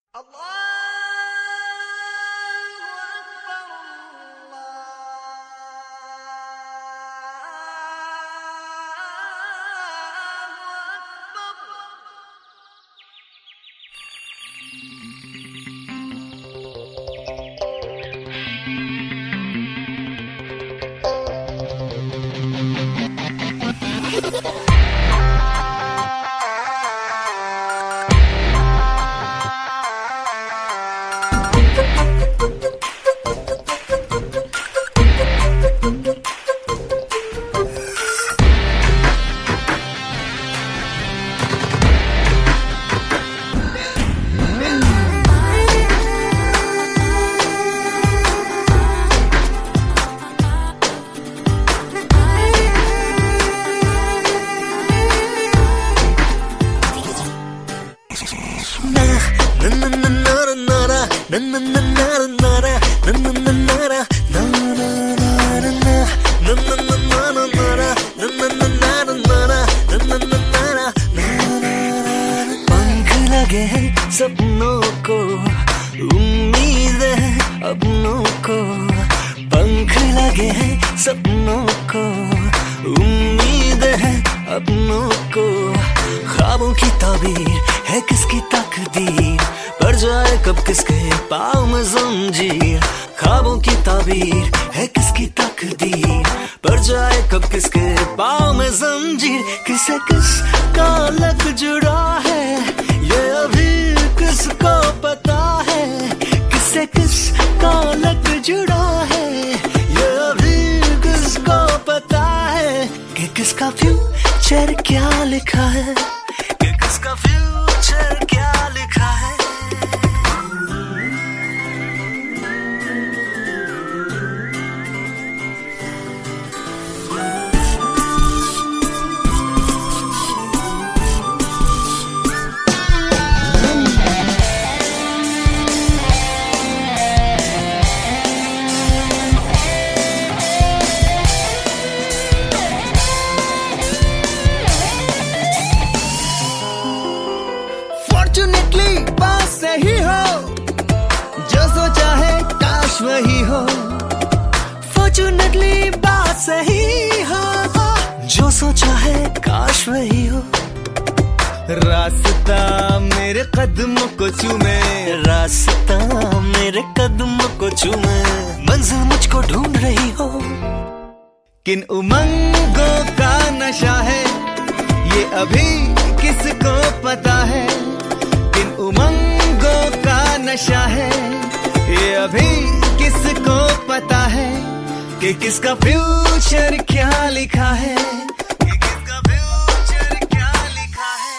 पंख लगे हैं सपनों को, उम्मीद है अपनों को। पंख लगे हैं सपनों को, उम्मीद है अपनों को। ख्वाबों की ताबीर है किसकी तकदीर, पड़ जाए कब किसके पाँव में जंजीर। ख्वाबों की ताबीर है किसकी तकदीर, पड़ जाए कब किसके पाँव में जंजीर। किसे किसका लग जुड़ा है ये अभी किसको पता है। किसे किसका लग जुड़ा है ये अभी किसको पता है। कि किसका फ्यूचर क्या लिखा है, कि किसका फ्यूचर क्या लिखा है। फॉर्चुनेटली पास सही हो, जो सोचा है काश वही हो। फॉर्चुनेटली बात सही हो, जो सोचा है काश वही हो। रास्ता मेरे कदमों को चूमे, रास्ता मेरे कदमों को चूमे। मंजिल मुझको ढूंढ रही हो, किन उमंगों का नशा है ये अभी किसको पता है। किन उमंगों का नशा है ये अभी किसको पता है। कि किसका फ्यूचर क्या लिखा है, कि किसका फ्यूचर क्या लिखा है।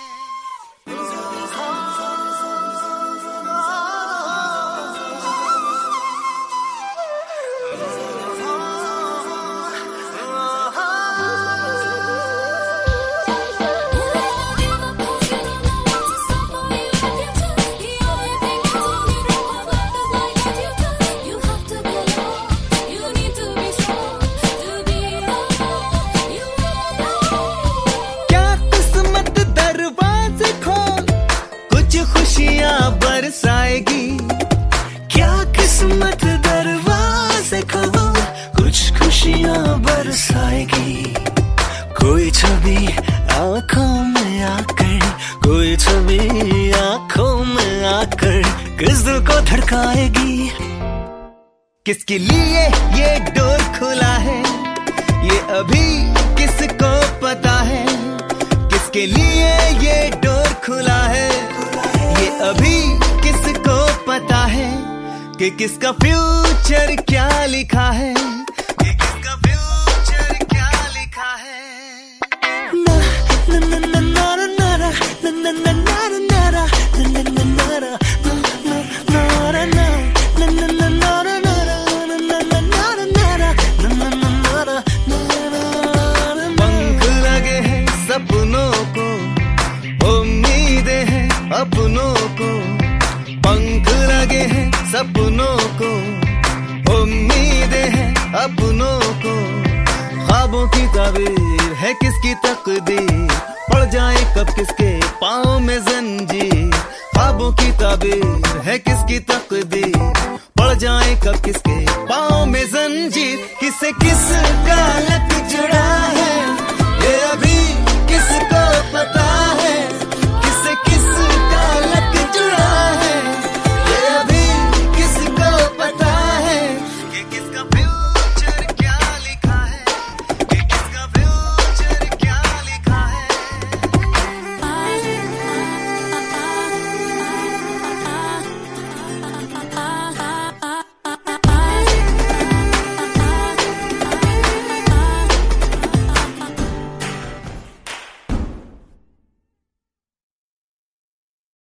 बरसाएगी क्या किस्मत दरवाजे खोलो, कुछ खुशियां बरसाएगी। कोई छवि आंखों में आकर, कोई छवि आंखों में आकर किस दिल को धड़काएगी। किसके लिए ये डोर खुला है ये अभी किसको पता है। किसके लिए ये डोर खुला है ये अभी किसको पता है। कि किसका फ्यूचर क्या लिखा है, कि किसका फ्यूचर क्या लिखा है। पंख लगे हैं सपनों को, उम्मीदें हैं अपनों को। पंख लगे हैं सपनों को, उम्मीदें हैं अपनों को। ख्वाबों की ताबीर है किसकी तकदीर, पड़ जाए कब किसके पाँव में जंजीर। ख्वाबों की ताबीर है किसकी तकदीर, पड़ जाए कब किसके पाँव में जंजीर, किसे किस